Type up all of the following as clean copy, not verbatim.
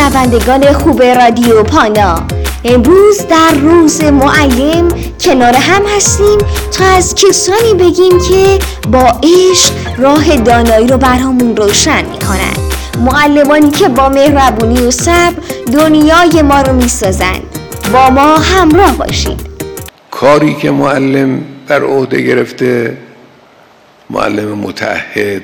شنوندگان خوب رادیو پانا، امروز در روز معلم کنار هم هستیم تا از کسانی بگیم که با عشق راه دانایی رو برامون روشن میکنن، معلمانی که با مهربونی و صبر دنیای ما رو میسازند. با ما همراه باشید. کاری که معلم بر عهده گرفته، معلم متعهد،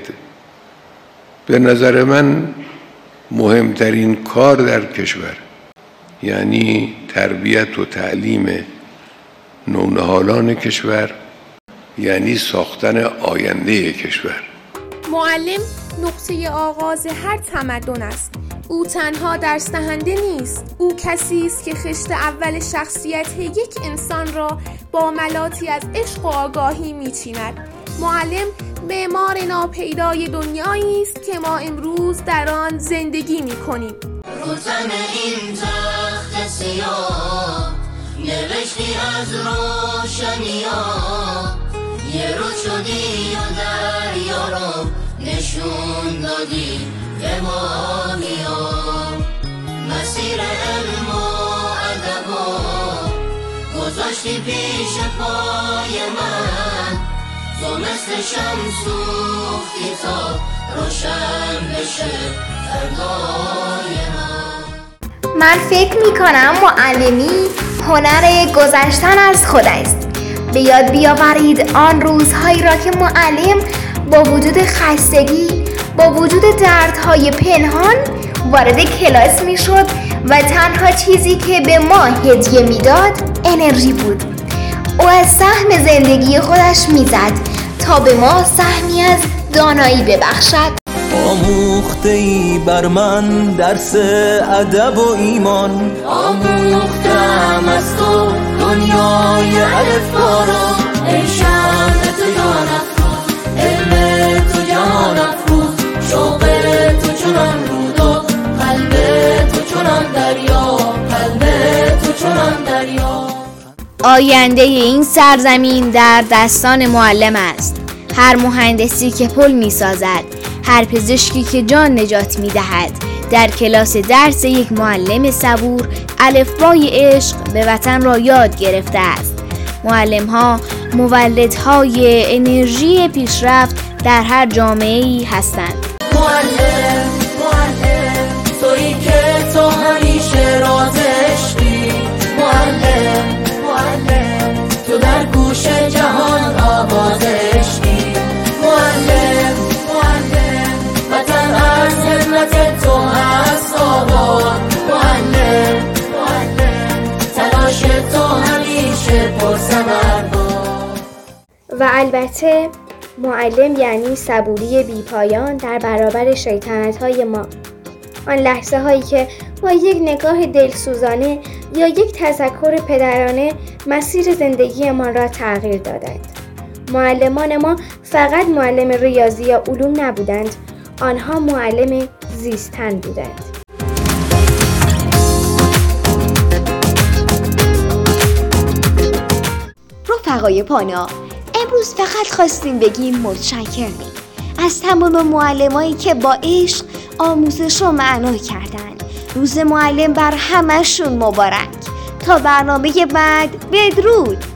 به نظر من مهمترین کار در کشور، یعنی تربیت و تعلیم نونهالان کشور، یعنی ساختن آینده کشور. معلم نقطه آغاز هر تمدن است. او تنها درس دهنده نیست، او کسی است که خشت اول شخصیت یک انسان را با ملاطی از عشق و آگاهی میچیند. معلم معمار ناپیدای دنیایی است که ما امروز در آن زندگی میکنیم. رو تن این تخت سیاه نوشتی از روشنی‌ها، یه رو شدی و دریا رو نشون دادی به ما میام. مسیر علم و ادب و گذاشتی پیش پای من، تو مثل شمس سوختی تا روشن بشه فردای من فکر میکنم معلمی هنر گذشتن از خود است. به یاد بیاورید آن روزهایی را که معلم با وجود خستگی، با وجود دردهای پنهان وارد کلاس میشد و تنها چیزی که به ما هدیه میداد انرژی بود. او از سهم زندگی خودش میزد تا به ما سهمی از دانایی ببخشد. آموخته‌ای بر من درس ادب و ایمان، آموختم از تو دنیای الفبا را. ای شمع تو جان افروز، علم تو جهان افروز، شوق تو چنان رود و قلب تو چنان دریا، قلب تو چنان دریا. آینده این سرزمین در دستان معلم است. هر مهندسی که پل می سازد، هر پزشکی که جان نجات می دهد، در کلاس درس یک معلم صبور الفبای عشق به وطن را یاد گرفته است. معلم ها مولدهای انرژی پیشرفت در هر جامعه‌ای هستند. معلم تویی که تو همیشه راز عشقی. معلم تو در گوش جهان آواز عشقی. معلم وطن از همت تو هست آباد. معلم تلاش تو همیشه پرثمر باد. و البته معلم یعنی صبوری بیپایان در برابر شیطنت‌های ما. آن لحظه هایی که با یک نگاه دلسوزانه یا یک تذکر پدرانه مسیر زندگی ما را تغییر دادند. معلمان ما فقط معلم ریاضی یا علوم نبودند، آنها معلم زیستن بودند. رفقای پانا، امروز فقط خواستیم بگیم متشکریم از تمام معلمایی که با عشق آموزش رو معنا کردند. روز معلم بر همه‌شون مبارک. تا برنامه بعد، بدرود.